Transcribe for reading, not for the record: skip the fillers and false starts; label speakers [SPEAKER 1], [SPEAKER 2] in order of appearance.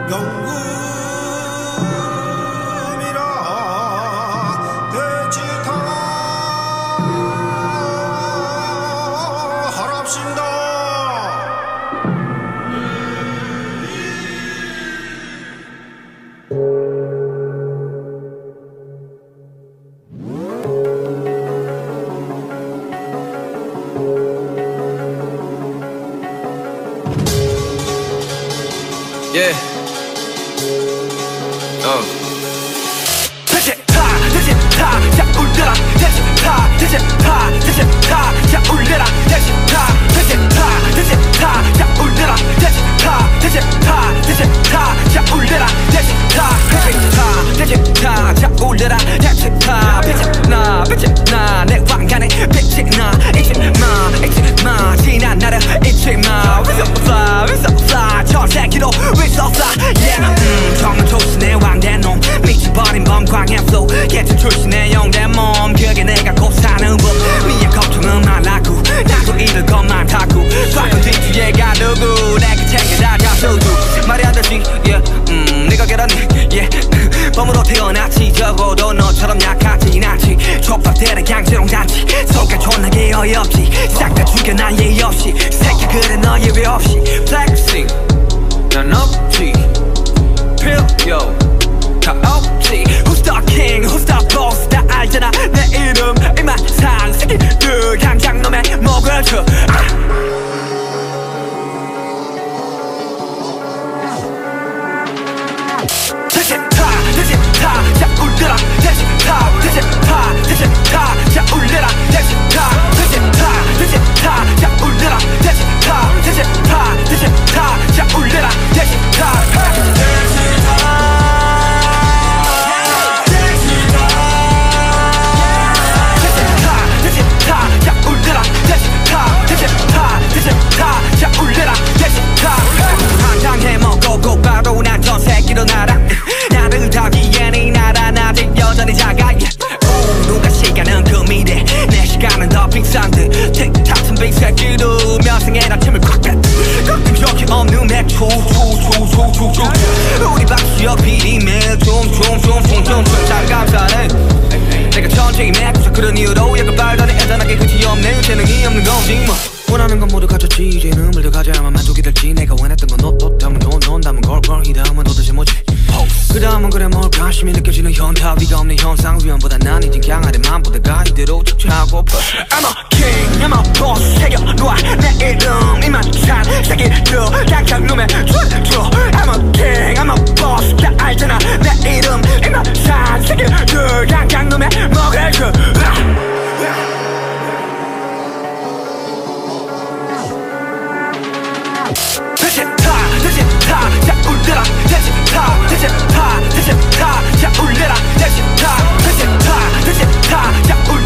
[SPEAKER 1] 영금이라 대지타 하랍신다.
[SPEAKER 2] Yeah.
[SPEAKER 3] 자 울려라 자 울려라 빛이 나내 왕관에 빛이 나 잊지 마 지난 나를 잊지 마 We so fly 저 새끼도 We so fly yeah 정말 조신의 왕된 놈 미쳐버린 범광의 flow 예전 출신의 영된 몸 그게 내가 곧 사는 법 미의 걱정은 말라고 나도 잃을 것만 타고 과거 뒤뒤에가 누구 내가 챙겨다 잡수두 말이 안 되지 yeah 네가 결혼해 yeah 범으로 태어났지 적어도 너처럼 약하진 않지 족밥들은 강제롱 잔치 속가 존나게 어이없지 싹 다 죽여 난 예의 없이 새끼 그래 너 예외 없이 Flexing 난 없지 필요 다 없지 Who's the king who's the boss 다 알잖아 내 이름 이만 산 새끼들 당장 놈의 목을 쳐 자 울려라 자 울려라 자 울려라 자 울려라 한장해 먹고 바로 난 전 새끼로 날아 나를 타기엔 이 나라 아직 여전히 작아 누가 시간은 그 미래 내 시간은 더 비싼 듯 틱탁 빈 새끼도 면생의 아침을 꽉 뺐 가끔 적이 없는 맥주 우리 박수역 비리며 좀 잘 감사해 내가 천천히 맥주 그런 이유로 약간 발달해 애잔하게 끝이 없는 재능이 없는 거지 뭐 원하는 건 모두 가졌지 이제는 물도 가져야만 만족이 될지 내가 원했던 건 너 담은 돈 담은 걸 이 다음은 도대체 뭐지 그 다음은 그래 뭘까 심히 느껴지는 현타 위가 없는 현상 위험보다 난 이젠 강하대 맘보다가 이대로 착취하고파 I'm a king I'm a boss 새겨놓아 내 이름 이만찬 새끼들 당장 놈에 줘 I'm a king I'm a boss 다 알잖아 내 이름 이만찬 새끼들 당장 놈에 먹을 줘 자 울려라 자 울려라 자 울려라